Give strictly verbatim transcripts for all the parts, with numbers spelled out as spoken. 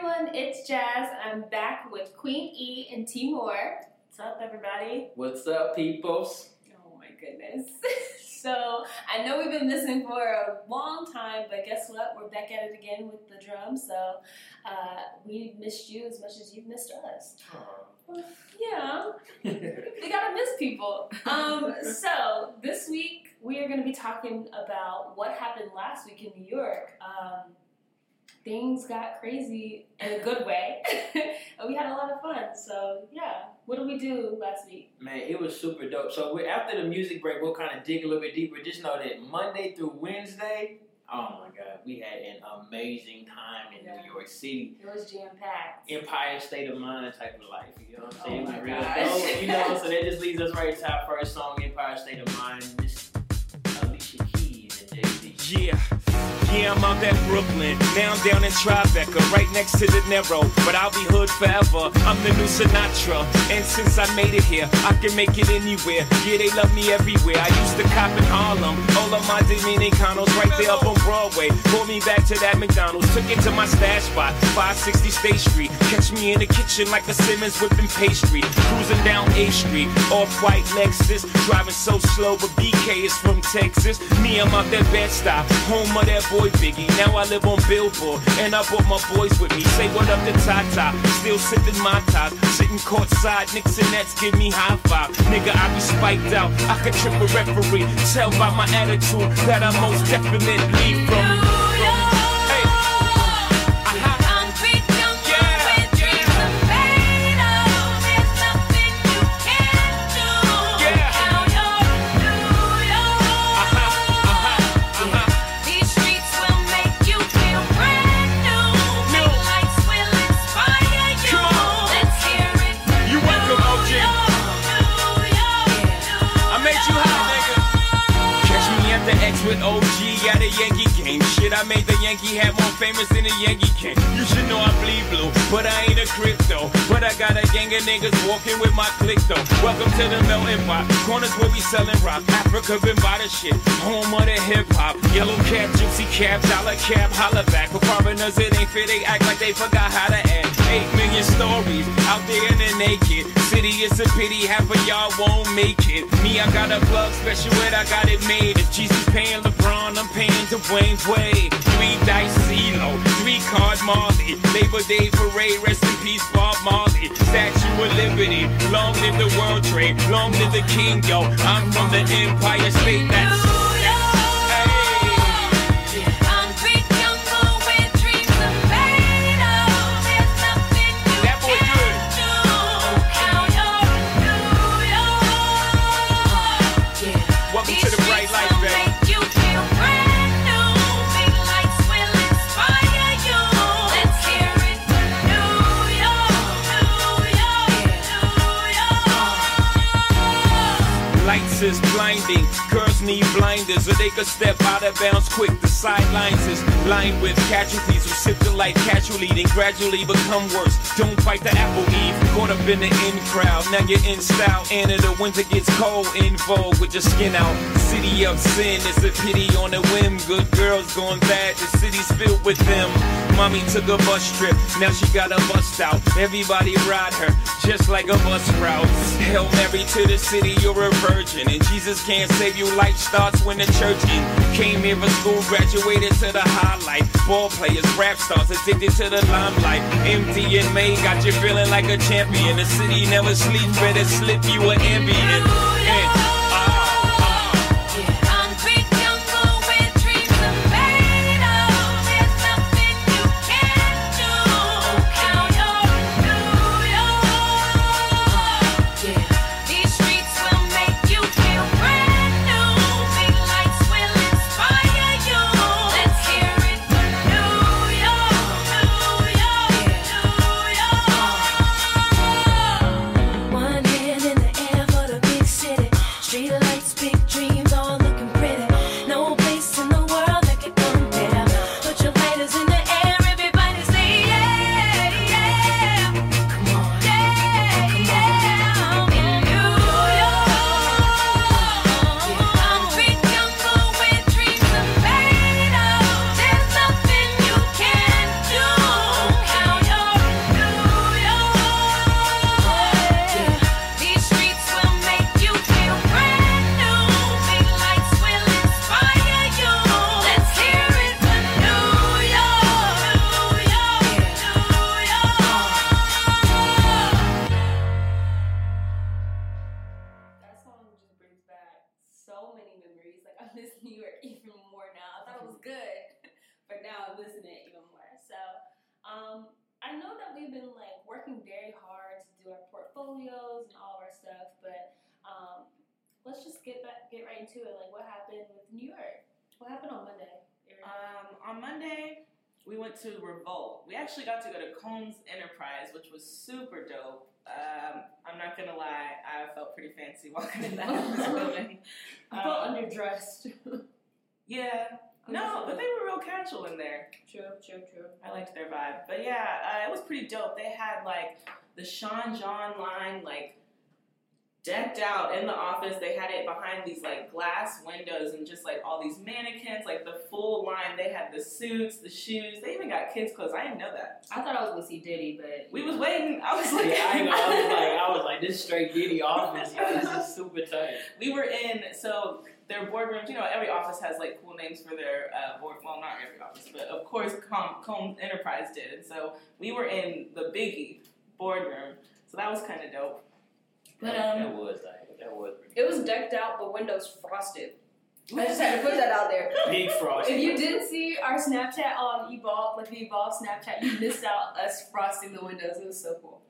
everyone, it's Jazz. I'm back with Queen E and Timur. What's up, everybody? What's up, peoples? Oh my goodness. So, I know we've been missing for a long time, but guess what? We're back at it again with the drums. So, uh, we missed you as much as you've missed us. Aww. Yeah, we gotta miss people. Um, so, this week we are going to be talking about what happened last week in New York. Um, things got crazy in a good way, and we had a lot of fun. So, yeah, what did we do last week? Man, it was super dope. So we, after the music break, we'll kind of dig a little bit deeper. Just know that Monday through Wednesday, oh my God, we had an amazing time in yeah. New York City. It was jam-packed. Empire State of Mind type of life, you know what I'm saying? Oh my real gosh. dope, you know, so that just leads us right to our first song, Empire State of Mind. Miss Alicia Keys and Jay-Z. Yeah. Yeah, I'm out at Brooklyn, now I'm down in Tribeca, right next to De Niro, but I'll be hood forever, I'm the new Sinatra, and since I made it here, I can make it anywhere, yeah, they love me everywhere, I used to cop in Harlem, all of my Dominicanos right there up on Broadway, pulled me back to that McDonald's, took it to my stash spot, five sixty State Street, catch me in the kitchen like a Simmons whipping pastry, cruising down A Street, off-white Lexus, driving so slow, but B K is from Texas, me, I'm out that Bed-Stuy, home of that boy Biggie, now I live on Billboard, and I brought my boys with me. Say what up to Tata, still sipping my top, sitting courtside, Knicks and Nets give me high five. Nigga, I be spiked out, I could trip a referee. Tell by my attitude that I most definitely from. With O G at a Yankee game. Shit, I made the Yankee hat more famous than the Yankee king. You should know I bleed blue, but I ain't a crypto. But I got a gang of niggas walking with my click though. Welcome to the melting pot. Corners where we selling rock. Africa been by the shit. Home of the hip hop. Yellow cap, gypsy cap, dollar cap, holla back. For foreigners it ain't fair, they act like they forgot how to act. Eight million stories out there in the naked city. It's a pity half of y'all won't make it. Me, I got a plug special ed, I got it made. If Jesus paying LeBron, I'm paying Dwayne Wade. Three dice CeeLo, three card Marley. Labor Day parade, rest in peace Bob Marley. Statue of Liberty, long live the World Trade, long live the King, yo. I'm from the Empire State, that's is blinding. Girls need blinders so they could step out of bounds quick. The sidelines is lined with casualties who sip the life casually, then gradually become worse. Don't fight the apple eve. Caught up in the in crowd, now you're in style. And in the winter gets cold, in vogue with your skin out. City of sin, it's a pity on a whim. Good girls going bad, the city's filled with them. Mommy took a bus trip, now she got a bust out. Everybody ride her, just like a bus route. Hail Mary to the city, you're a virgin. And Jesus can't save you, life starts when the church in. Came here for school, graduated to the highlight. Ball players, rap stars, addicted to the limelight. Empty and May got you feeling like a champion. The city never sleeps, better slip you an ambient. And, One hand in the air for the big city. now I'm missing it even more. So, um, I know that we've been like working very hard to do our portfolios and all of our stuff, but um, let's just get back, get right into it. Like, what happened with New York? What happened on Monday? Um, on Monday, we went to Revolt. We actually got to go to Combs Enterprise, which was super dope. Um, I'm not gonna lie, I felt pretty fancy walking in that building. I felt um, underdressed. Yeah. No, but they were real casual in there. True, true, true. I liked their vibe. But yeah, uh, it was pretty dope. They had like the Sean John line like decked out in the office. They had it behind these like glass windows and just like all these mannequins, like the full line. They had the suits, the shoes. They even got kids' clothes. I didn't know that. I thought I was gonna see Diddy, but we was waiting. I was like, yeah, I, know, I was like, I was like, this straight Diddy office. Yo, this is super tight. We were in so. Their boardrooms, you know, every office has like cool names for their uh, board. Well, not every office, but of course, Com- Combs Enterprise did. And so we were in the Biggie boardroom, so that was kind of dope. But that, um, that was like that was. It was decked out, the windows frosted. I just had to put that out there. Big frosting. If you didn't see our Snapchat on Evolve, like the Evolve Snapchat, you missed out us frosting the windows. It was so cool.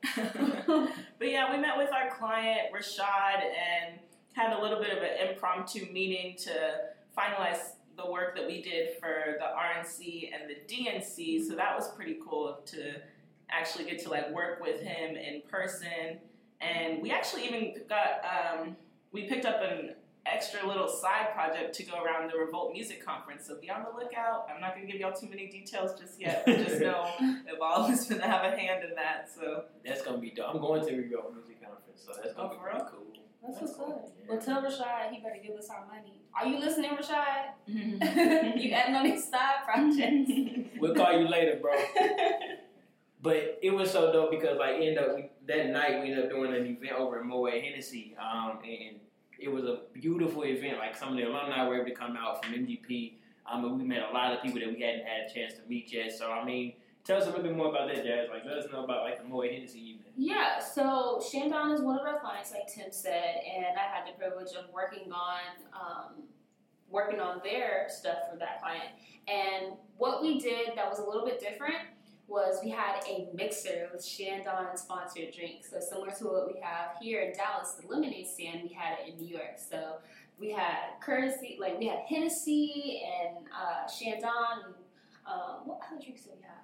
But yeah, we met with our client Rashad and had a little bit of an impromptu meeting to finalize the work that we did for the R N C and the D N C. So that was pretty cool to actually get to like work with him in person. And we actually even got, um, we picked up an extra little side project to go around the Revolt Music Conference. So be on the lookout. I'm not going to give y'all too many details just yet. But just know Evolve is going to have a hand in that. So that's going to be dope. I'm going to the Revolt Music Conference, so that's going to oh, be for pretty real? cool. That's, That's what's cool. good. Yeah. Well, tell Rashad he better give us our money. Are you listening, Rashad? You adding on these side projects? We'll call you later, bro. But it was so dope because like end up we, that night we ended up doing an event over at Moet Hennessy, um, and it was a beautiful event. Like some of the alumni were able to come out from M G P, um, and we met a lot of people that we hadn't had a chance to meet yet. So I mean, tell us a little bit more about that, Jazz. Like let us know about like the Moet Hennessy evening. Yeah, so Shandon is one of our clients, like Tim said, and I had the privilege of working on um, working on their stuff for that client. And what we did that was a little bit different was we had a mixer with Shandon sponsored drinks. So similar to what we have here in Dallas, the lemonade stand, we had it in New York. So we had courtesy, like we had Hennessy and uh, Shandon. And, um, what other drinks did we have?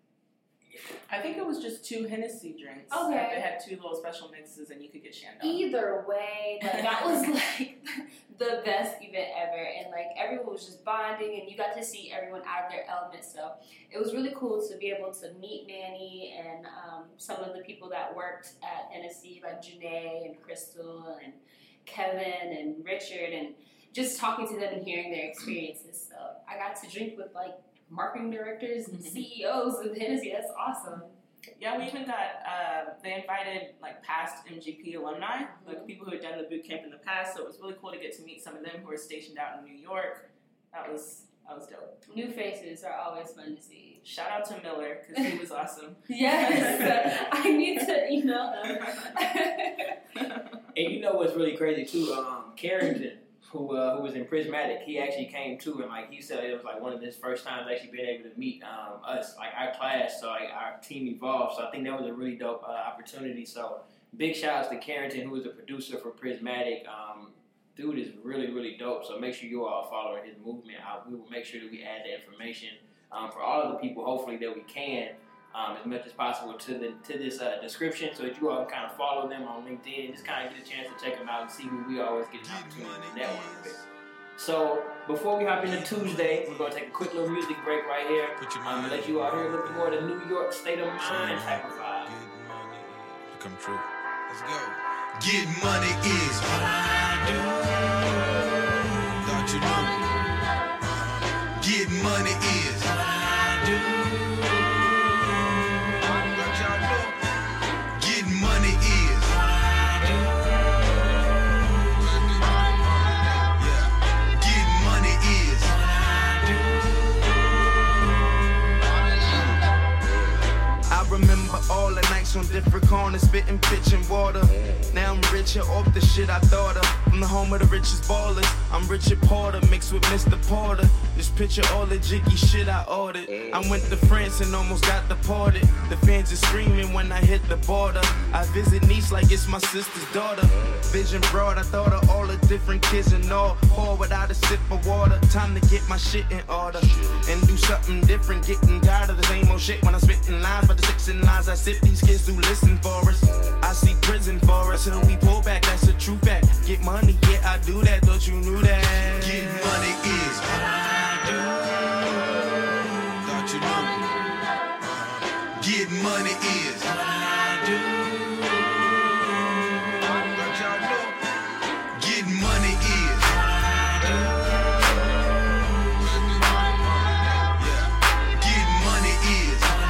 I think it was just two Hennessy drinks. Okay. Like they had two little special mixes and you could get Shandon. Either way, like, that was like the best event ever, and like everyone was just bonding, and you got to see everyone out of their element. So it was really cool to be able to meet Manny and um, some of the people that worked at Hennessy, like Janae and Crystal and Kevin and Richard, and just talking to them and hearing their experiences. So I got to drink with like marketing directors and C E Os of Hennessy. That's awesome. Yeah, we even got, uh, they invited like past M G P alumni, like people who had done the boot camp in the past, so it was really cool to get to meet some of them who were stationed out in New York. That was, that was dope. New faces are always fun to see. Shout out to Miller, because he was awesome. Yes, I need to email him. And you know what's really crazy too? Um, Carrington, who uh, who was in Prismatic, he actually came too, and like he said, it was like one of his first times actually being able to meet um, us, like our class, so like our team evolved. So I think that was a really dope uh, opportunity. So big shout outs to Carrington, who was the producer for Prismatic. Um, dude is really really dope. So make sure you all are following his movement. Uh, we will make sure that we add the information um, for all of the people, hopefully that we can. Um, as much as possible to the to this uh, description, so that you all can kind of follow them on LinkedIn and just kind of get a chance to check them out and see who we always get an opportunity to network with. So before we hop into Tuesday, we're gonna take a quick little music break right here. Um, and let you all hear a little bit more of the New York state of mind type of vibe. Become true. Let's go. Get money is what I do. Thought you knew. Get money is what I do. remember all the nights on different corners, spitting pitch and water. Now I'm richer off the shit I thought of. From the home of the richest ballers, I'm Richard Porter mixed with Mister Porter. Just picture all the jiggy shit I ordered. I went to France and almost got deported. The fans are screaming when I hit the border. I visit Nice like it's my sister's daughter. Vision broad, I thought of all the different kids and all. Pour without a sip of water. Time to get my shit in order and do something different. Getting tired of the same old shit when I'm spitting lines. But the six and lines I sip, these kids do listen for us. I see prison for us until we pull back. That's a true fact. Get money, yeah, I do that. Thought you knew that. Get money is what I do. Thought you knew. Get money is what I do. Thought y'all knew. Get money is what I do. Yeah. Get money is what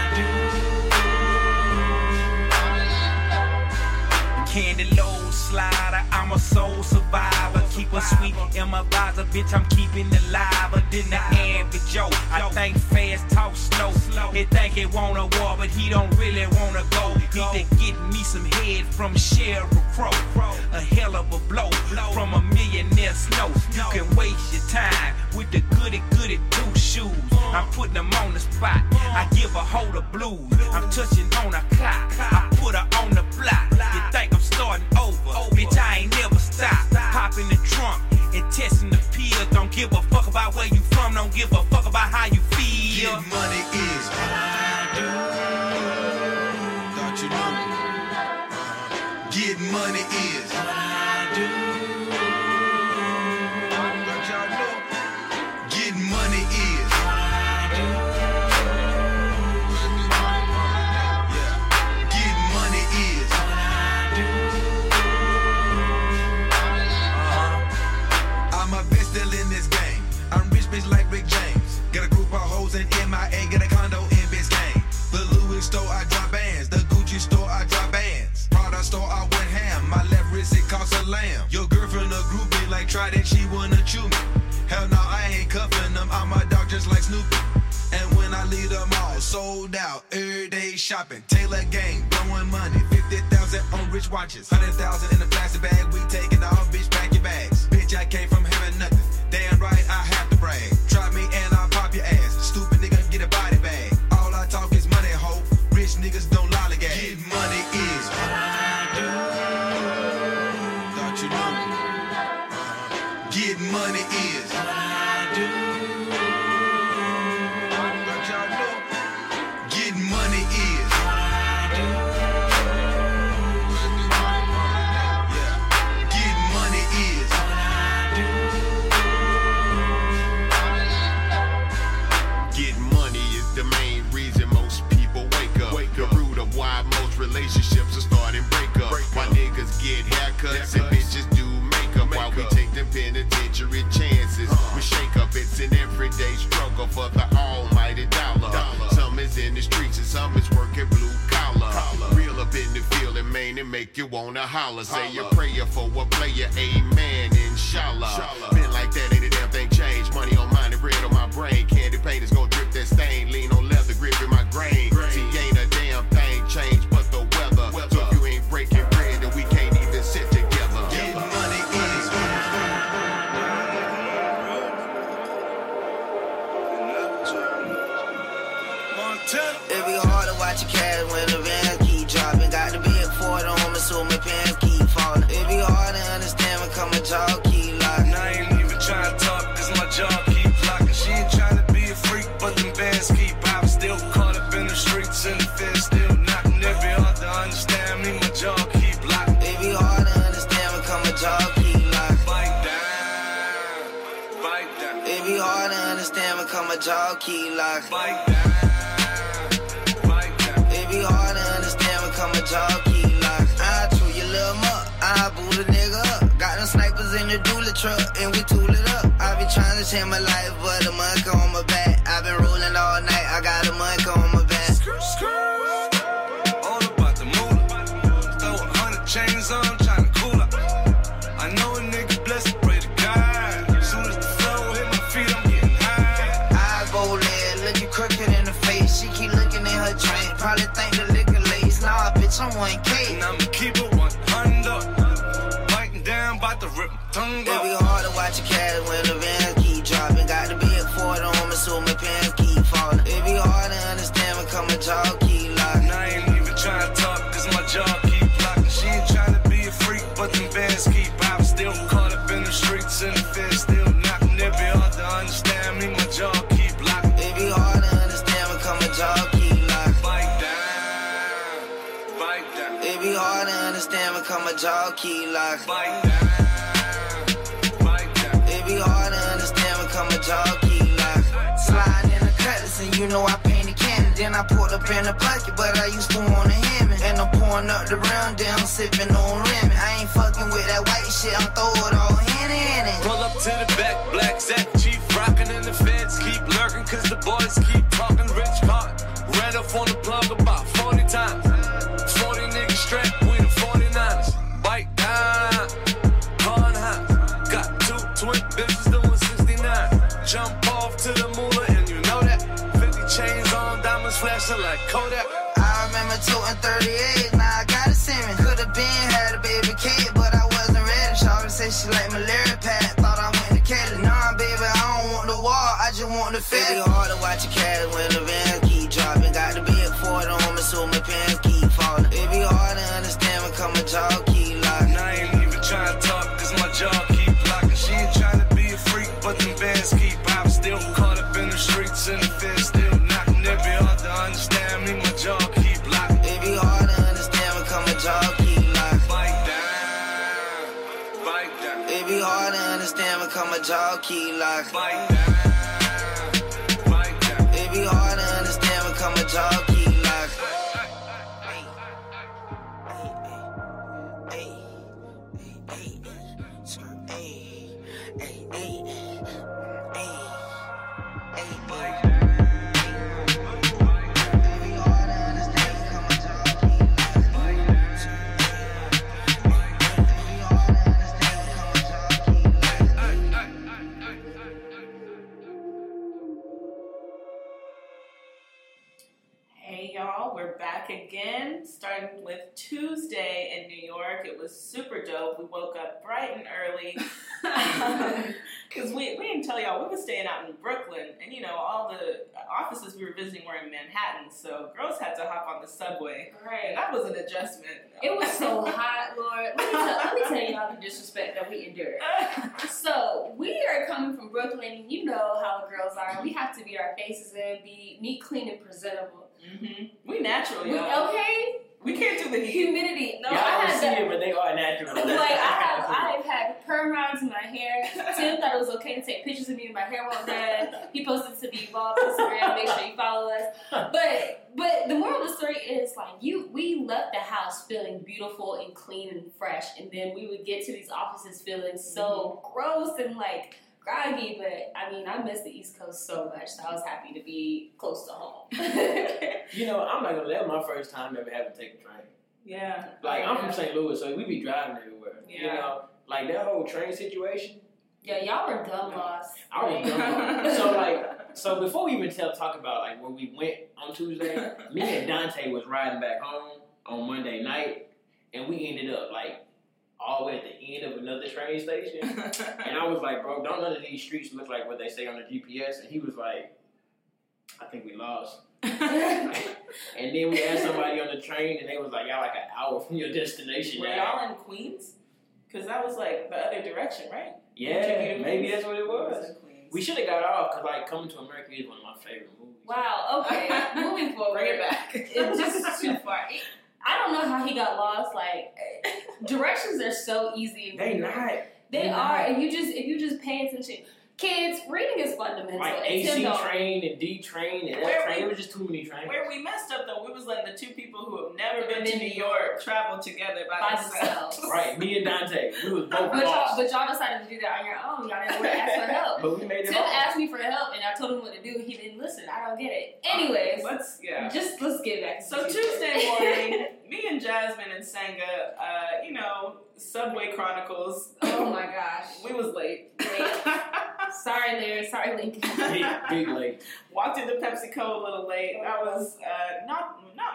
I do. Candy low slider, I'm a soul survivor. Keep a sweet in my visor, bitch, I'm keeping it liver than the average Joe. I think fast, talk slow. He think he want a war, but he don't really wanna go. Need to get me some head from Sheryl Crow. A hell of a blow from a millionaire snow. You can waste your time with the goody goody two shoes. I'm putting them on the spot. I give a hoe the blues. I'm touching on a clock. I put her on the block. You think I'm starting over? Bitch, I ain't never stopped. Pop in the trunk and testing the pill. Don't give a fuck about where you from. Don't give a fuck about how you feel. Get money is what I do. Thought you knew. Get money is what I do. Thought y'all knew. Get money is what I do. Yeah. Get money is what I do. Uh-huh. I'm a bitch still in this game. I'm rich bitch like Rick James. Got a group of hoes in M I A, got a condo in Biscayne. The Louis store, I drop bands. The Gucci store, I drop bands. Prada store, I went ham. My left wrist, it costs a lamb. Your girlfriend a groupie like Trident, she wanna chew me. Hell no, I ain't cuffing them. I'm a dog just like Snoopy. And when I leave them all sold out, every day shopping. Taylor gang, blowing money. fifty thousand on rich watches. one hundred thousand in a plastic bag. We taking off, bitch, pack your bags. Bitch, I came from having nothing. Damn right, I have to brag. Try me and I'll pop your ass. Stupid nigga, get a body bag. All I talk is money, ho. Rich niggas don't lollygag. Get money is what I do. Thought you knew. Get money is what I do. Thought y'all knew. Get money is what I do. Yeah. Get money is what I do. Get money is the main reason most people wake up. Wake the root of why most relationships are starting break up. Break why up. Niggas get haircuts and bitches do makeup. Why we take them penitentiary chances. Uh. We shake up, it's an everyday struggle for the almighty dollar. dollar. Some is in the streets and some is working blue collar. collar. Real up in the field and main and make you wanna holler. Say holla. A prayer for a player, amen, inshallah. inshallah. Been like that, ain't a damn thing changed. Money on mine and bread on my brain. Candy paint is gon' drip that stain. Lean on leather, grip in my grain. grain. See, ain't a damn thing changed but the weather. weather. So if you ain't breaking bread, then we can't even sit together. Get money is it be hard to watch your cash when the van keep dropping. Got the big Ford on me, so my pants keep falling. It be hard to understand when come a jaw keep locking. I ain't even trying to talk, cause my jaw keep locking. She ain't trying to be a freak, but them bands keep popping. Still caught up in the streets and the fence still knocking. It be hard to understand me, my jaw keep locking. It be hard to understand when come a jaw keep locking. Bite down, bite down. It be hard to understand when come a jaw keep locking. Bite down. It be hard to understand when come a jaw keep locking. I chew your little muck, I boot a nigga up. Got them snipers in the dually truck and we tool it up. I be trying to change my life, but the monk on my back. I been rolling all night, I got a monk on my back. All about the moolah. Throw a hundred chains on, trying to cool up. I know a nigga blessed, pray to God. Soon as the flow hit my feet, I'm getting high. I go there, looking crooked in the face. She keep looking in her drink. Probably think the liquor lace. Nah, bitch, I'm one K. And I'ma keep it one hundred. Biting down, bout to rip my tongue It up. be hard to watch your cash when the vans keep dropping. Got the big Ford on me, so my pants keep falling. It be hard to understand when come my jaw keep locking. And I ain't even trying to talk, cause my jaw keep blocking. She ain't trying to be a freak, but them bands keep popping. Still caught up in the streets and the feds still knocking. It be hard to understand me, my jaw keep blocking. It be hard to understand when come my jaw keep locking. Bite down, bite down. It be hard to understand when come my jaw keep locking. Bite down, bite down. It be hard to understand when come my jaw keep locking. Slide in the cutlass and you know I painted cannon. Then I pulled up in the bucket, but I used to wanna hear me. And I'm pouring up the round, then I'm sipping on Remy. I ain't fucking with that white shit, I'm throw it all in it. Pull up to the back, black Zach, chief rockin' and the feds keep lurking, cause the boys keep talking rich card. Ran up on the plug about forty times. forty niggas strapped, we the forty-niners. Bite down, hard high. Got two twin bitches doing sixty-nine. Jump off to the moolah and you know that. fifty chains on, diamonds flashing like Kodak. I remember toting thirty-eight, now I gotta send me. Could've been had a baby kid, but I wasn't ready. Shawty said she like malaria pad, thought I went to Kelly. Nah, baby, I don't want the wall, I just want the fit. It be hard to watch your cash when the vans keep dropping. Got the big Ford on me, so my pants keep falling. It be hard to understand when come my jaw keep locking. And I ain't even trying to talk, cause my jaw keep blocking. She ain't trying to be a freak, but them bands keep popping. Still caught up in the streets and the feds still knocking. It be hard to understand me, my jaw keep blocking. It be hard to understand when come my jaw keep locking. Bite down, bite down. It be hard to understand when come my jaw keep locking. Bite down, bite down. It be hard to understand when come my jaw keep locking. Hey y'all, we're back again, starting with Tuesday in New York. It was super dope. We woke up bright and early. Because we, we didn't tell y'all, we were staying out in Brooklyn. And you know, all the offices we were visiting were in Manhattan. So girls had to hop on the subway. Right. And that was an adjustment. It was so hot, Lord. Let me, tell, let me tell y'all the disrespect that we endured. So, we are coming from Brooklyn, and you know how the girls are. We have to be our faces in, be neat, clean, and presentable. Mm-hmm. We natural, We, y'all. okay? We can't do the heat. Humidity. No, Y'all I don't had see that. it, but they are natural. Like, I have, I have had perm rounds in my hair. Tim thought it was okay to take pictures of me and my hair won't done. He posted to the Evolve Instagram. Make sure you follow us. But but the moral of the story is, like, you we left the house feeling beautiful and clean and fresh, and then we would get to these offices feeling so mm-hmm. gross and like groggy. But I mean, I miss the East Coast so much, so I was happy to be close to home. You know, I'm not gonna. That was my first time ever having to take a train. Yeah. Like, I'm yeah. from Saint Louis, so we be driving everywhere. Yeah. You know, like that whole train situation. Yeah, y'all were dumb lost. I was dumb. So like, so before we even tell talk about like where we went on Tuesday, me and Dante was riding back home on Monday night, and we ended up like all the way at the end of another train station. And I was like, bro, don't none of these streets look like what they say on the G P S? And he was like, I think we lost. And then we asked somebody on the train, and they was like, y'all like an hour from your destination. Were now. y'all in Queens? Because that was like the other direction, right? Yeah, maybe that's what it was. was We should have got off, because like Coming to America is one of my favorite movies. Wow, okay. Moving forward. Bring it back. It's just too far. It, I don't know how he got lost. Like, directions are so easy. They not. They, they are. not. If you just if you just pay attention. Kids, reading is fundamental. Like A C train and D train and Where F train. we- It was just too many trains. Where we messed up though, we was letting the two people who have never been to In New New York travel together by, by themselves. themselves. Right, me and Dante. We was both But y'all, lost. but y'all decided to do that on your own. Y'all didn't want to ask for help. But we made it Tim home. asked me for help, and I told him what to do. He didn't listen. I don't get it. Anyways, Let's yeah. just let's get back to So Tuesday morning, me and Jasmine and Sanga, uh, you know, Subway Chronicles. Oh my gosh. We was late. Late. Sorry, Larry. Sorry, Lincoln. Big, big late. Walked into PepsiCo a little late. That was uh, not not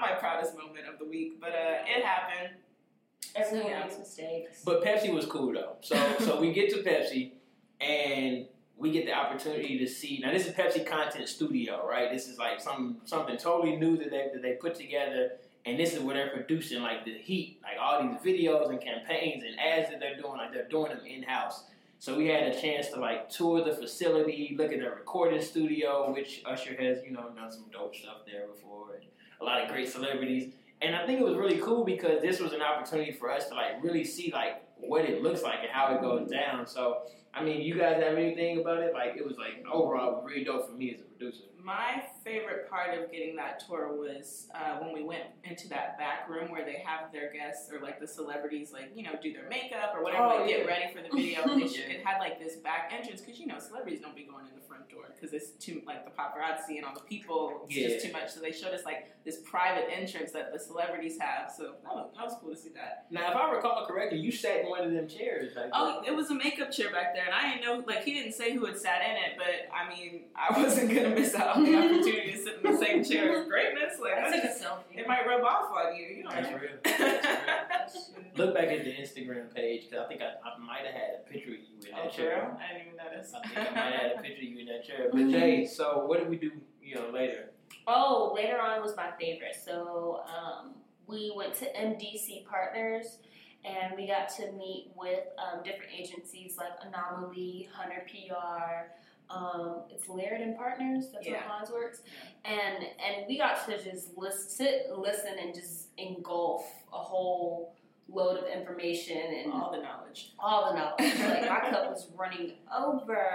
proudest moment of the week, but uh, it happened. Everyone So, yeah. makes mistakes. But Pepsi was cool though. So so we get to Pepsi and we get the opportunity to see. Now this is Pepsi Content Studio, right? This is like some something totally new that they that they put together, and this is where they're producing like the heat, like all these videos and campaigns and ads that they're doing, like they're doing them in house. So we had a chance to like tour the facility, look at their recording studio, which Usher has, you know, done some dope stuff there before, and a lot of great celebrities. And I think it was really cool because this was an opportunity for us to like really see like what it looks like and how it goes down. So, I mean, you guys have anything about it? Like, it was like overall really dope for me as a producer. My favorite part of getting that tour was uh, when we went into that back room where they have their guests or like the celebrities like, you know, do their makeup or whatever, Oh, like yeah. get ready for the video. And they should, Yeah. it had like this back entrance because, you know, celebrities don't be going in the front door because it's too, like the paparazzi and all the people, it's Yeah. just too much. So they showed us like this private entrance that the celebrities have. So that was, that was cool to see that. Now, if I recall correctly, you sat in one of them chairs. Like, Oh, it was a makeup chair back there, and I didn't know, like, he didn't say who had sat in it, but, I mean, I wasn't going to miss out on the opportunity to sit in the same chair as greatness. Like, I that's took a just, selfie. it might rub off on you, you know. That's real. That's real. Look back at the Instagram page, because I think I, I might have had a picture of you in that Oh, for chair. real? I didn't even notice. I think I might have had a picture of you in that chair. But Jay, so what did we do, you know, later? Oh, later on was my favorite. So um, we went to M D C Partners, and we got to meet with um, different agencies like Anomaly, Hunter P R. Um, it's Laird and Partners. That's Yeah. how Hans works. And and we got to just list, sit, listen, and just engulf a whole load of information and All the knowledge. all the knowledge. Like my cup was running over.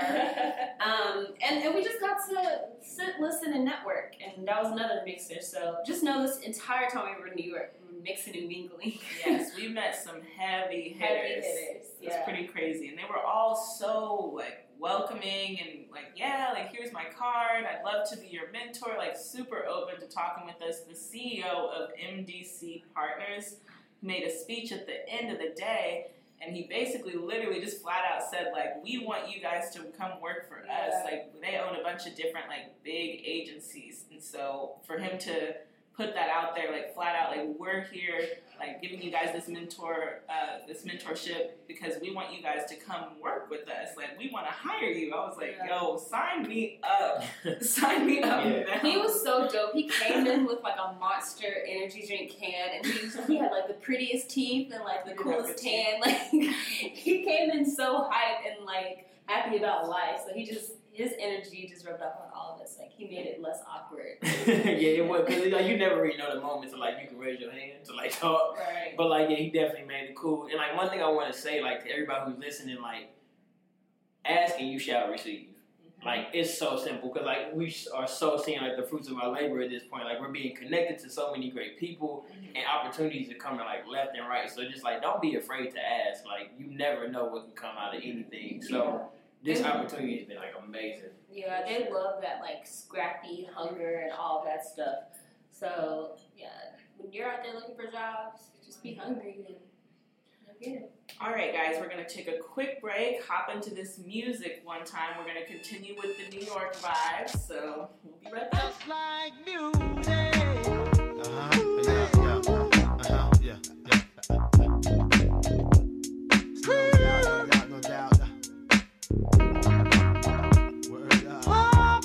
Um, and, and we just got to sit, listen, and network. And that was another mixer. So just know this entire time we were in New York, we were mixing and mingling. Yes, we met some heavy hitters. Heavy hitters, It's yeah. pretty crazy. And they were all so, like, welcoming and, like, yeah, like, here's my card. I'd love to be your mentor. Like, super open to talking with us. The C E O of M D C Partners made a speech at the end of the day, and he basically literally just flat out said, like, we want you guys to come work for Yeah. us. Like, they own a bunch of different, like, big agencies. And so for him to put that out there, like, flat out, like, we're here, like, giving you guys this mentor, uh, this mentorship because we want you guys to come work with us. Like, we want to hire you. I was like, Yeah. yo, sign me up. Sign me up Yeah. now. He was so dope. He came in with like a Monster energy drink can, and he, he had like the prettiest teeth and like the He did coolest have good tan. Like he came in so hyped and like happy about life. So he just his energy just rubbed off on all of us. Like he made it less awkward. Yeah, it was, because like, you never really know the moment to like you can raise your hand to like talk. Right. But like, yeah, he definitely made it cool. And like, one thing I want to say, like, to everybody who's listening, like, ask and you shall receive. Like, it's so simple because like we are so seeing like the fruits of our labor at this point. Like, we're being connected to so many great people and opportunities are coming like left and right. So just like, don't be afraid to ask. Like, you never know what can come out of anything. So this opportunity has been like amazing. Yeah, they love that like scrappy hunger and all that stuff. So yeah, when you're out there looking for jobs, just be hungry and you'll get it. All right, guys, we're going to take a quick break, hop into this music one time. We're going to continue with the New York vibes, so we'll be right back. Just like music. Uh-huh. Yeah, yeah. Uh-huh. Yeah, yeah. No doubt, no doubt, no doubt. Word up. Oh,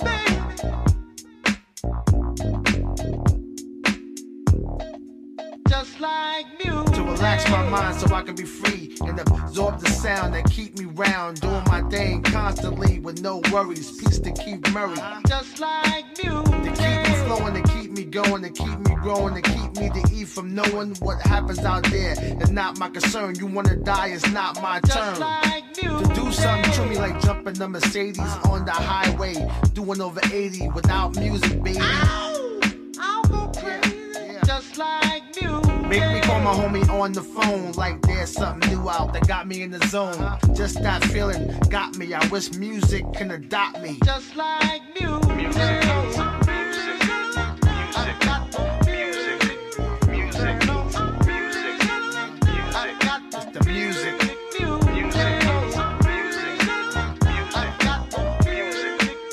baby. Just like music. To relax my mind so I can be free and absorb the sound that keep me round, doing my thing constantly with no worries. Peace to keep Murray. Just like music. To keep me flowing, to keep me going, to keep me growing, to keep me to eat from knowing what happens out there. It's not my concern. You wanna die, it's not my turn. Like to do something to me like jumping the Mercedes on the highway, doing over eighty without music, baby. Ow! I'll go crazy. Yeah, yeah. Just like music. Make me call my homie on the phone like there's something new out that got me in the zone. Just that feeling got me. I wish music can adopt me. Just like music. Music.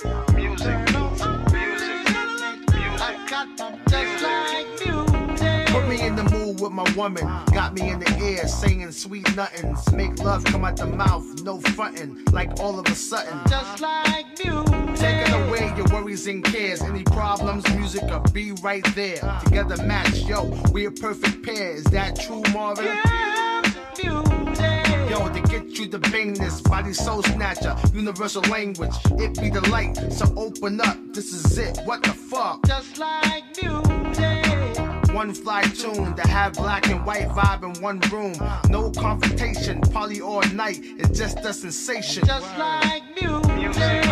Just like music. me in the mood with my woman. Got me in the air, saying sweet nothings. Make love come out the mouth, no frontin'. Like all of a sudden, just like you. Taking away your worries and cares. Any problems, music will be right there. Together match, yo, we a perfect pair. Is that true, Marvin? Yeah, music. Yo, to get you to bang this body soul snatcher, universal language. It be the light, so open up. This is it. What the fuck? Just like music. One fly tune to have black and white vibe in one room. No confrontation, party all night. It's just a sensation. Just like music. Music.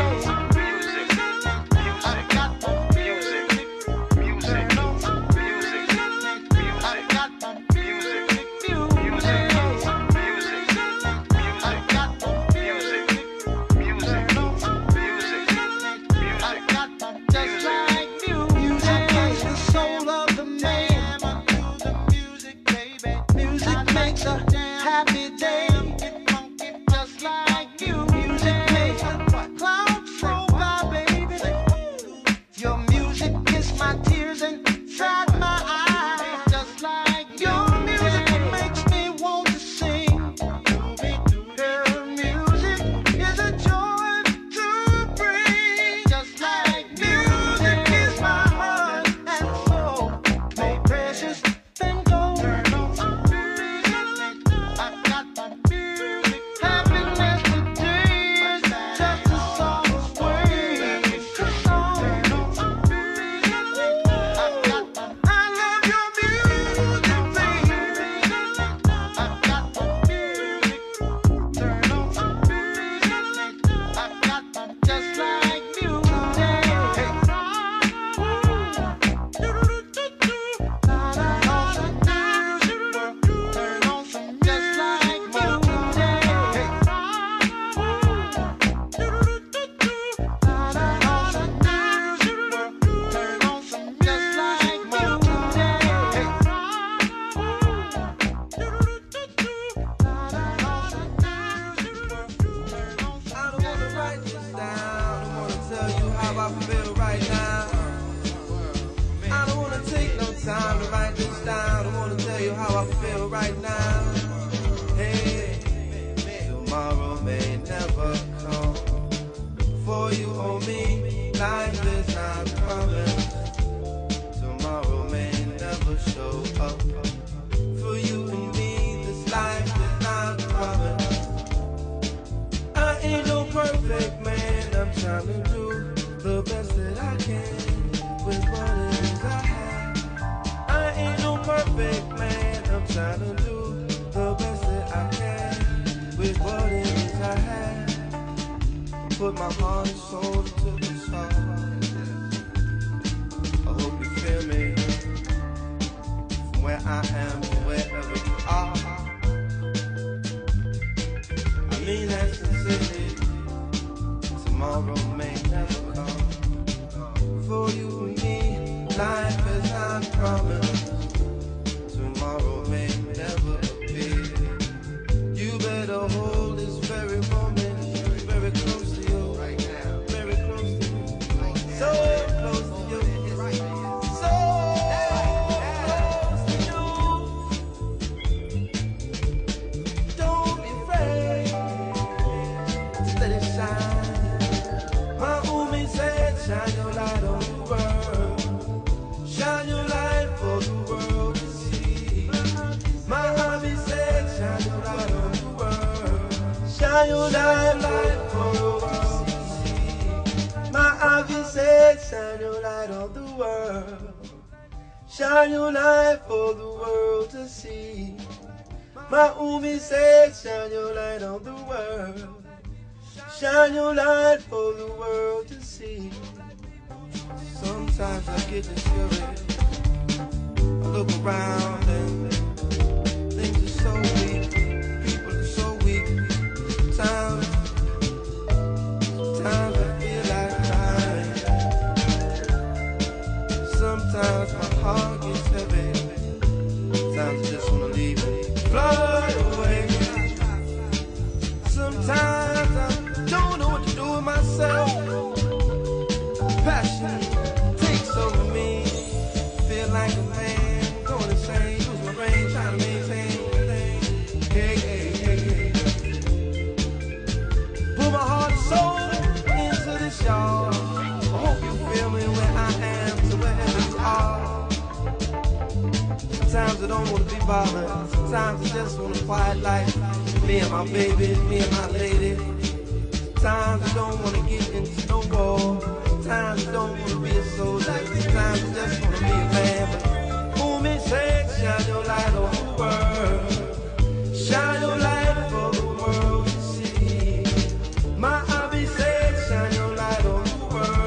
Shine your light for the world to see. My Umi said, shine your light on the world. Shine your light for the world to see. Sometimes I get discouraged. I look around and things are so weak. People are so weak. Sometimes, sometimes I feel like crying. Sometimes my heart gets heavy. Sometimes I just wanna leave and fly away. Sometimes I don't know what to do with myself. Passion takes over me. Feel like a man going going insane. Lose my brain trying to maintain. Hey, hey, hey, hey. Put my heart and soul into this, y'all. I hope you feel me where I am, to wherever you are. Sometimes I don't want to be bothered. Sometimes I just want a quiet life. Me and my baby, me and my lady. Sometimes I don't want to get into no war. Sometimes I don't want to be a soldier. Sometimes I just want to be a man. But who me say, shine your light on the world. Shine your light for the world to see. My hobby said, shine your light on the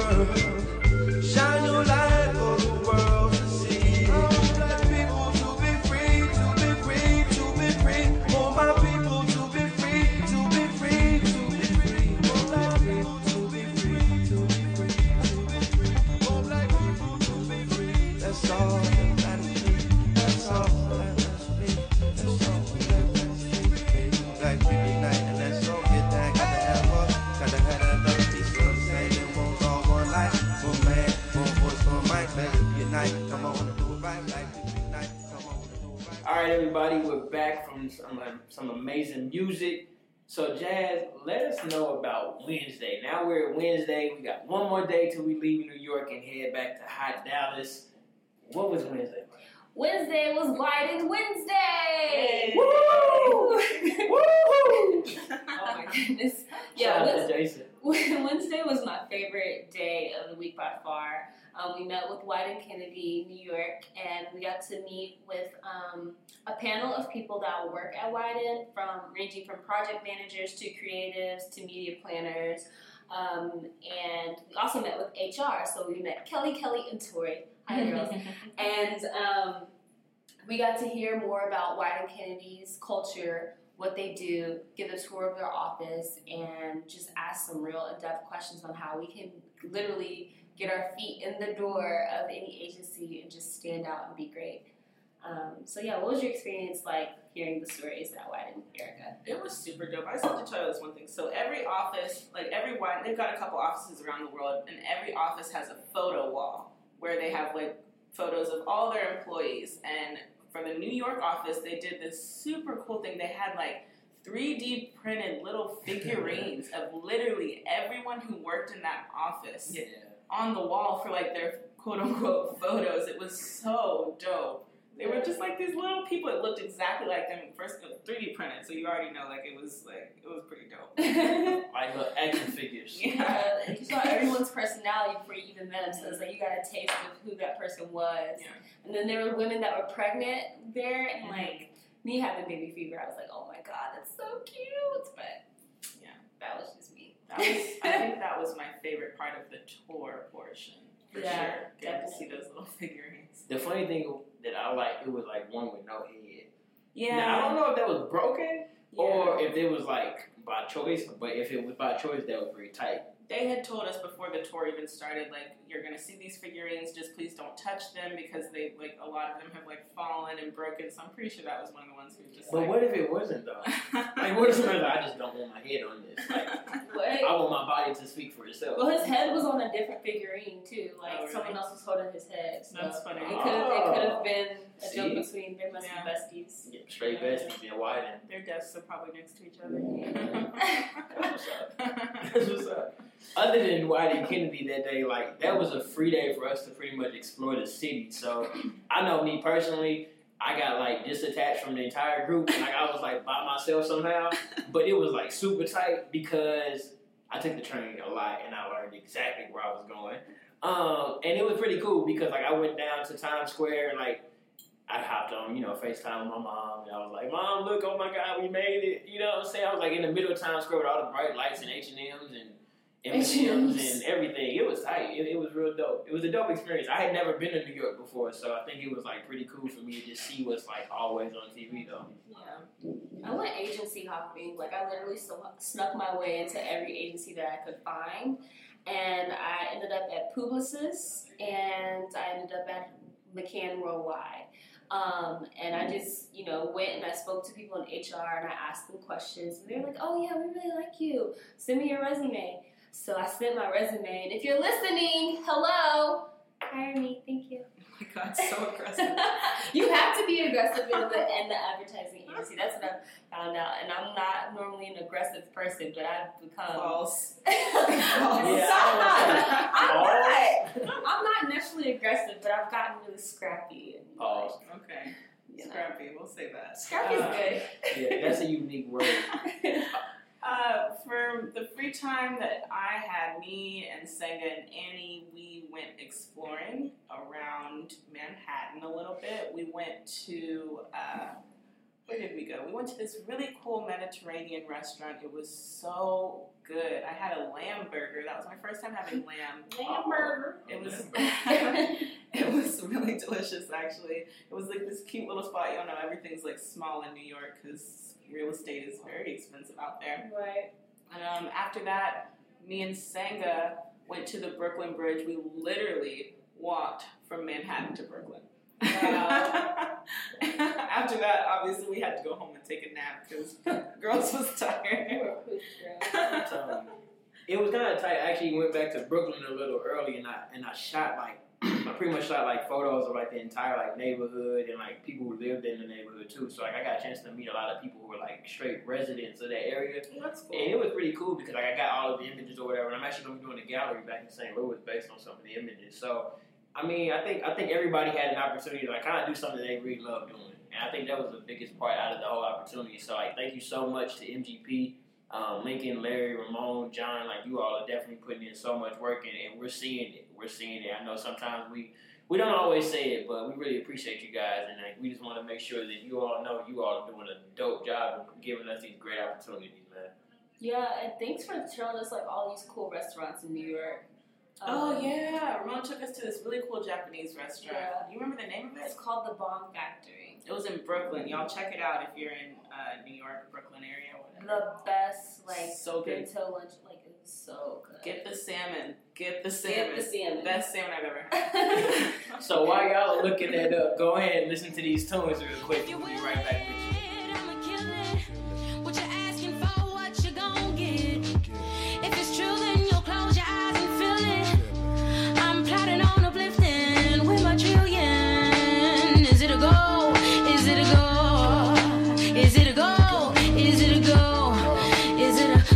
world. Shine your light for the world to see. I want black people to be free, to be free, to be free. Want my people to be free, to be free, to be free. Want black people to be free, to be free, to be free. Want black people to be free. That's all that is me. That's all that is me. That's all that is me. Black people unite, and that's all get that. Got to have up, got to have that another piece of the same. It won't all one life. One man, one voice, one mic. Black people unite. Come on and do it right. Black people unite. Come on and do it right. All right, everybody, we're back from some, um, some amazing music. So, Jazz, let us know about Wednesday. Now we're at Wednesday. We got one more day till we leave New York and head back to hot Dallas. What was Wednesday? Wednesday was Widen Wednesday! Woo! Woo! Oh my goodness. Shout out Wednesday, to Jason. Wednesday was my favorite day of the week by far. Um, we met with Wyden Kennedy, New York, and we got to meet with um, a panel of people that will work at Wyden, from ranging from project managers to creatives to media planners. Um, and we also met with H R, so we met Kelly, Kelly, and Tori. Hi, girls. And um, we got to hear more about Wyden Kennedy's culture, what they do, give a tour of their office, and just ask some real in-depth questions on how we can literally get our feet in the door of any agency and just stand out and be great. Um, so yeah, what was your experience like hearing the stories at Wyden, Erica? It was super dope. I just have to tell you this one thing. So every office, like every Wyden, they've got a couple offices around the world, and every office has a photo wall where they have like photos of all their employees. And for the New York office, they did this super cool thing. They had like three D printed little figurines of literally everyone who worked in that office Yeah. on the wall for like their quote unquote photos. It was so dope. They were just like these little people. It looked exactly like them. First, it was three D printed, so you already know like it was like it was pretty dope. Like little action figures. Yeah. Uh, you saw everyone's personality before you even met them, so it's like you got a taste of who that person was. Yeah. And then there were women that were pregnant there, and like me having baby fever, I was like, oh my god, that's so cute. But Yeah. that was just me. That was, I think that was my favorite part of the tour portion. For Yeah, sure. Getting to see definitely. those little figurines. The funny thing that I like, it was like one with no head. Yeah. Now, I don't know if that was broken or Yeah. if it was like by choice, but if it was by choice, that was pretty tight. They had told us before the tour even started, like, you're going to see these figurines, just please don't touch them because they, like, a lot of them have, like, fallen and broken. So I'm pretty sure that was one of the ones who just, But like... what if it wasn't, though? Like, what if somebody's like, I just don't want my head on this? Like, What? I want my body to speak for itself. Well, his head was on a different figurine too. Like Oh, really? someone else was holding his head. So That's funny. It could have. It could have Oh. been a See? joke between. They must Yeah. be besties. Yeah, straight besties and widen. Their desks are probably next to each other. That's what's up. That's what's up. Other than Wyden Kennedy that day, like, that was a free day for us to pretty much explore the city. So, I know me personally, I got, like, disattached from the entire group. And, like, I was, like, by myself somehow. But it was, like, super tight because I took the train a lot and I learned exactly where I was going. Um, and it was pretty cool because, like, I went down to Times Square and, like, I hopped on, you know, FaceTime with my mom, and I was like, Mom, look, oh my God, we made it. You know what I'm saying? I was like in the middle of Times Square with all the bright lights and H and M's and M and M's and everything. It was tight. It, it was real dope. It was a dope experience. I had never been to New York before, so I think it was like pretty cool for me to just see what's like always on T V though. Yeah. I went agency hopping. Like I literally snuck my way into every agency that I could find, and I ended up at Publicis, and I ended up at McCann Worldwide. Um, and I just, you know, went and I spoke to people in H R and I asked them questions. And they're like, oh, yeah, we really like you. Send me your resume. So I sent my resume. And if you're listening, hello, hire me. Thank you. my god, so aggressive. You have to be aggressive in the, in the advertising agency. That's what I found out. And I'm not normally an aggressive person, but I've become... False. Yeah, I'm not. I'm not naturally aggressive, but I've gotten really scrappy. And, Pause. Okay. You know. Scrappy, we'll say that. Scrappy's uh, good. Yeah, that's a unique word. Uh, for the free time that I had, me and Senga and Annie, we went exploring around Manhattan a little bit. We went to, uh, where did we go? We went to this really cool Mediterranean restaurant. It was so good. I had a lamb burger. That was my first time having lamb. Lamb burger. It was, it was really delicious, actually. It was like this cute little spot. Y'all know everything's like small in New York because real estate is very expensive out there. Right. Um, after that, me and Senga went to the Brooklyn Bridge. We literally walked from Manhattan to Brooklyn. Wow. After that, obviously, we had to go home and take a nap because girls was tired. I'm telling you. It was kind of tight. I actually went back to Brooklyn a little early, and I and I shot like I pretty much shot like photos of like the entire like neighborhood and like people who lived in the neighborhood too. So like I got a chance to meet a lot of people who were like straight residents of that area. That's cool. And it was pretty cool because like I got all of the images or whatever. And I'm actually gonna be doing a gallery back in Saint Louis based on some of the images. So I mean, I think I think everybody had an opportunity to like kind of do something they really love doing, and I think that was the biggest part out of the whole opportunity. So like, thank you so much to M G P. Um, Lincoln, Larry, Ramon, John, like you all are definitely putting in so much work, and, and we're seeing it. We're seeing it. I know sometimes we, we don't always say it, but we really appreciate you guys, and like we just want to make sure that you all know you all are doing a dope job and giving us these great opportunities, man. Yeah, and thanks for showing us like all these cool restaurants in New York. Um, Oh yeah, Ramon took us to this really cool Japanese restaurant. Yeah. Do you remember the name of It's it? called the Bomb Factory. It was in Brooklyn. Y'all check it out if you're in uh, New York, Brooklyn area, or whatever. The best, like, So good. bento lunch, like, it was so good. Get the salmon. Get the salmon. Get the salmon. Best salmon I've ever had. So while y'all are looking that up, go ahead and listen to these tunes real quick. We'll be right back with you. I'ma kill it. What you're asking for, what you gon' get. If it's true, then you'll close your eyes and feel it. I'm plotting on uplifting with my trillion. Is it a goal? Is it a goal? Is it a goal? Is it a goal? Is it a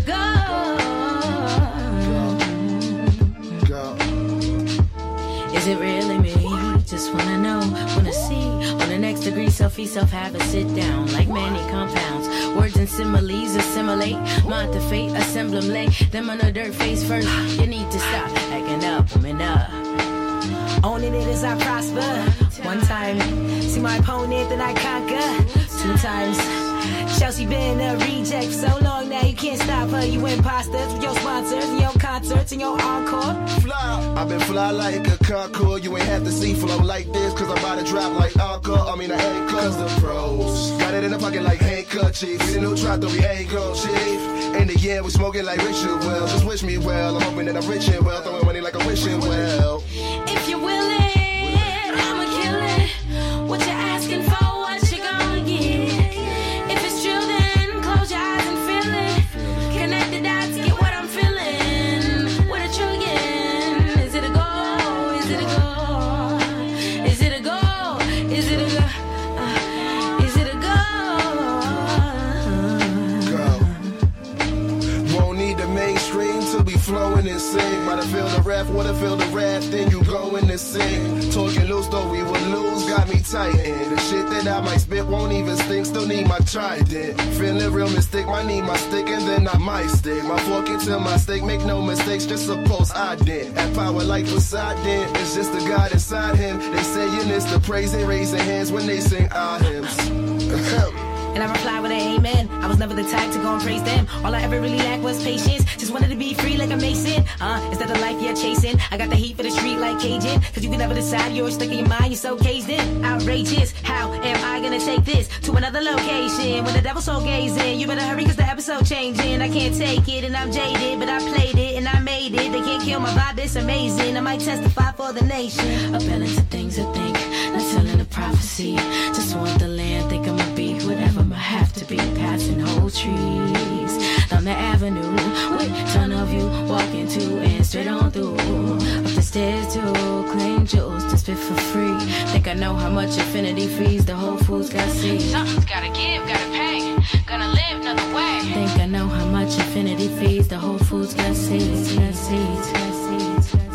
goal? Go. Is it really me? Just wanna know, wanna see. On the next degree, selfie, self have a sit down. Like many compounds, words and similes assimilate. Mind the fate, assemble them late. Them on the dirt face first. You need to stop acting up, woman up. Owning it as I prosper. One time, see my opponent, then I conquer. Two times. Chelsea been a reject for so long now you can't stop her. You imposters with your sponsors and your concerts and your encore. Fly, I've been fly like a Concorde. You ain't have to see flow like this, cause I'm about to drop like encore. I mean, I ain't cause the pros. Got it in the pocket like handkerchiefs. We no try, though we ain't gon' chief. In the year, we smoking like ritual. Just wish me well. I'm hoping that I'm rich and well. Throwing money like a wishing well. If you're willing, I'ma kill it. What you asking for, what you gon' get. If it's true, then close your eyes and feel it. Connect the dots, get what I'm feeling. With a trillion, is it a goal? Is it a goal? Is it a goal? Is it a goal? Uh, is it a goal? Go. Won't need the mainstream to be flowing and sing. Might have feel the rap, wanna feel the rap, then you going to sing. Talking loose, though we would lose, got me tightened. The shit that I might spit won't even stink, still need my trident. Feeling real mistake, might need my stick and then I might stick. My fork into my steak, make no mistakes, just suppose I did. That power like Poseidon, it's just the God inside him. They saying it's the praise, they raising hands when they sing our hymns. And I reply with an amen. I was never the type to go and praise them. All I ever really lacked was patience. Just wanted to be free like a Mason. Uh, is that the life you're chasing? I got the heat for the street like Cajun. Cause you can never decide, you're stuck in your mind, you're so caged in. Outrageous, how am I gonna take this to another location? When the devil's so gazing, you better hurry cause the episode changing. I can't take it and I'm jaded, but I played it and I made it. They can't kill my vibe, it's amazing. I might testify for the nation. A balance of things I think, not telling a prophecy. Just want the land, think I'ma be whatever I have to be. Passing whole trees down the avenue with ton of you walking to and straight on through. Up the stairs to claim jewels to spit for free. Think I know how much Infinity fees the Whole Foods got seeds. Something's gotta give, gotta pay. Gonna live another way. Think I know how much Infinity fees the Whole Foods got seeds. Got seeds. Got seeds. Got seeds.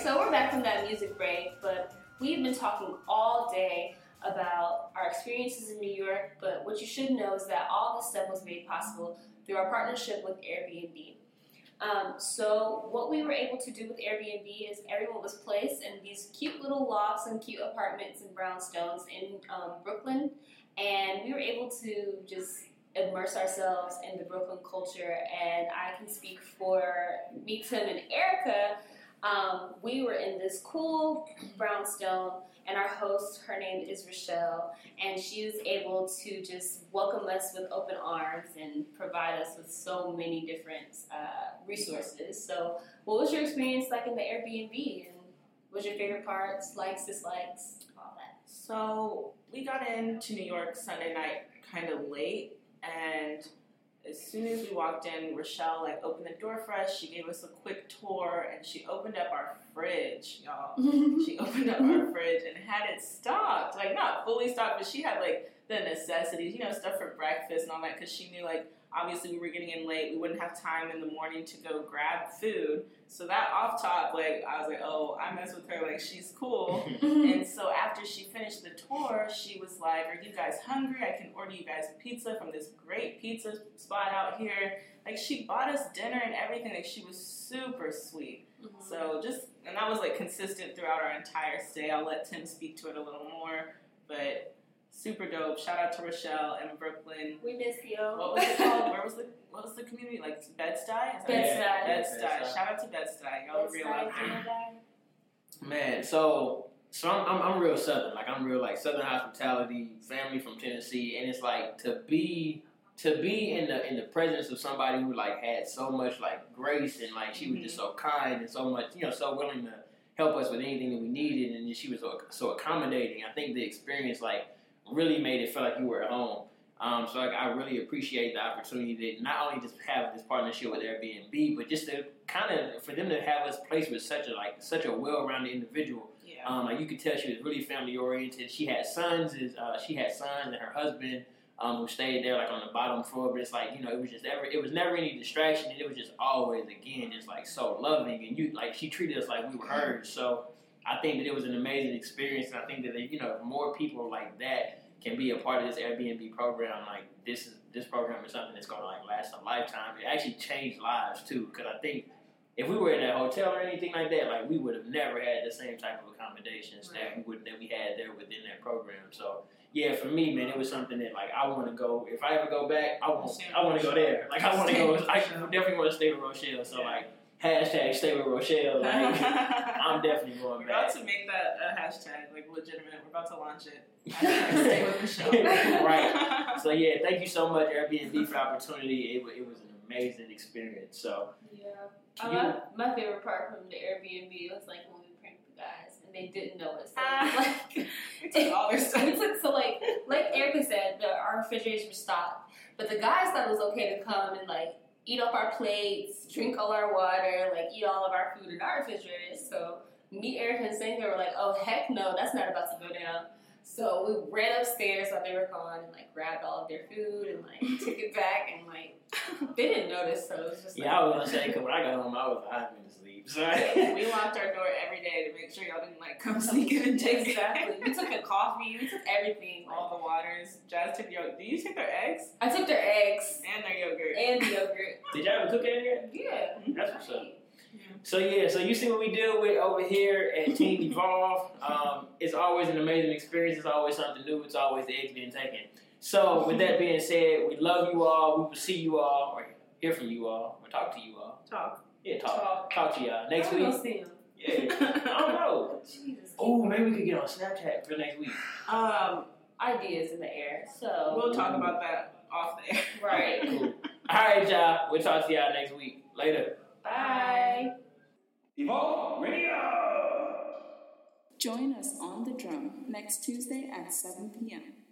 so we're back from that music break, but we've been talking all day about our experiences in New York, but what you should know is that all this stuff was made possible through our partnership with Airbnb. Um, so what we were able to do with Airbnb is everyone was placed in these cute little lofts and cute apartments in brownstones in um, Brooklyn, and we were able to just immerse ourselves in the Brooklyn culture. And I can speak for me, Tim, and Erica. Um, we were in this cool brownstone, and our host, her name is Rochelle, and she was able to just welcome us with open arms and provide us with so many different uh, resources. So what was your experience like in the Airbnb, and what was your favorite parts, likes, dislikes, all that? So we got into New York Sunday night kind of late, and as soon as we walked in, Rochelle like opened the door for us. She gave us a quick tour, and she opened up our fridge, y'all. She opened up our fridge and had it stocked, like not fully stocked, but she had like the necessities, you know, stuff for breakfast and all that, because she knew like obviously we were getting in late, we wouldn't have time in the morning to go grab food. So that off top, like I was like, oh, I mess with her, like she's cool. And so after she finished the tour, she was like, are you guys hungry? I can order you guys pizza from this great pizza spot out here. Like she bought us dinner and everything. Like she was super sweet. Mm-hmm. So just, and that was like consistent throughout our entire stay. I'll let Tim speak to it a little more, but super dope. Shout out to Rochelle in Brooklyn. We miss you. What was it called? Where was the what was the community? Like Bed-Stuy? Bed-Stuy. Bed-Stuy. Shout out to Bed-Stuy. Y'all are real out there. Man, so so I'm, I'm I'm real Southern. Like I'm real like Southern hospitality, family from Tennessee, and it's like to be to be in the in the presence of somebody who like had so much like grace, and like she was just so kind and so much, you know, so willing to help us with anything that we needed, and she was so, so accommodating. I think the experience like really made it feel like you were at home. Um, so like, I really appreciate the opportunity to not only just have this partnership with Airbnb, but just to kind of for them to have us placed with such a like such a well-rounded individual. Yeah. Um, like you could tell she was really family oriented. She had sons. Is uh, she had sons and her husband um, who stayed there like on the bottom floor. But it's like, you know, it was just ever it was never any distraction, and it was just always again just like so loving, and you like she treated us like we were hers. So I think that it was an amazing experience, and I think that you know more people like that can be a part of this Airbnb program. Like this is this program is something that's going to like last a lifetime. It actually changed lives too, because I think if we were in a hotel or anything like that, like we would have never had the same type of accommodations right. that we would that we had there within that program. So yeah, for me, man, it was something that like I want to go. If I ever go back, I want I want to go there. Like I want to go. I definitely want to stay with Rochelle. So like. Hashtag stay with Rochelle. Like, I'm definitely going We're back. about to make that a hashtag, like legitimate. We're about to launch it. Hashtag stay with Rochelle. Right. So yeah, thank you so much, Airbnb, for the opportunity. It, it was an amazing experience. So yeah, uh, my, my favorite part from the Airbnb was like when we pranked the guys and they didn't know us. So uh, like we took all their stuff. We took so like like Erica said, the, our refrigerators were stocked, but the guys thought it was okay to come and like. Eat off our plates, drink all our water, like eat all of our food in our refrigerators. So me, Erica, and Cynthia were like, oh, heck no, that's not about to go down. So we ran upstairs while they were gone and like grabbed all of their food and like took it back and like they didn't notice. So it was just like, yeah, I was gonna say because when I got home, I was I had been asleep. So we locked our door every day to make sure y'all didn't like come sneak in and take exactly. We took a coffee, we took everything, all the waters. Jazz took your. Do you take their eggs? I took their eggs and their yogurt and the yogurt. Did y'all ever cook any yet? Yeah, that's what's up. So yeah, so you see what we deal with over here at Team Evolve. Um, it's always an amazing experience. It's always something new. It's always the eggs being taken. So with that being said, we love you all. We will see you all or hear from you all or talk to you all. Talk. Yeah, talk. Talk, talk to y'all next I'm week. gonna see them. Yeah, I don't know. Oh, maybe we could get on Snapchat for next week. Um, ideas in the air. So we'll talk about that off the air. Right. Cool. All right, y'all. We'll talk to y'all next week. Later. Bye. Evolve Radio. Join us on the drum next Tuesday at seven p.m.